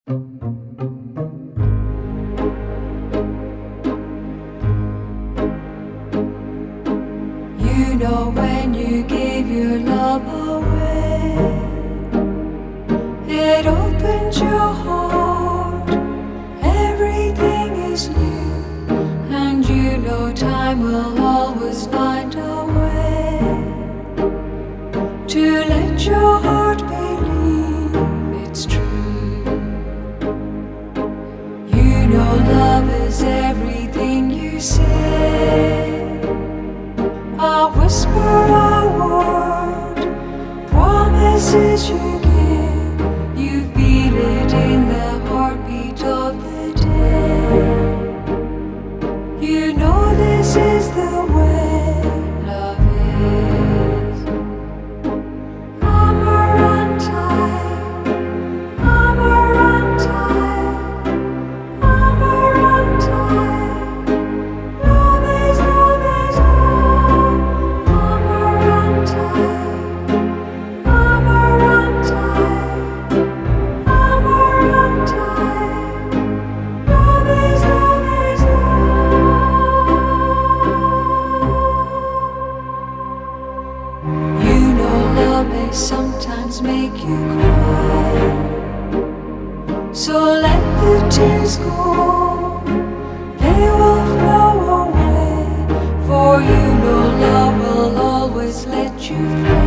You know when you gave your love away, it opens your heart, everything is new, and you know time will always find a way to let your heart believe it's true. You know love is everything you say, a whisper, a word, promises you give. You feel it in the heartbeat of the day. You know this is the way love is. Amarante, Amarante, Amarante. Love is love. Amarante, Amarante, Amarante. Love is love. You know love may sometimes make you cry, so let the tears go, they will flow away, for you know love will always let you fly.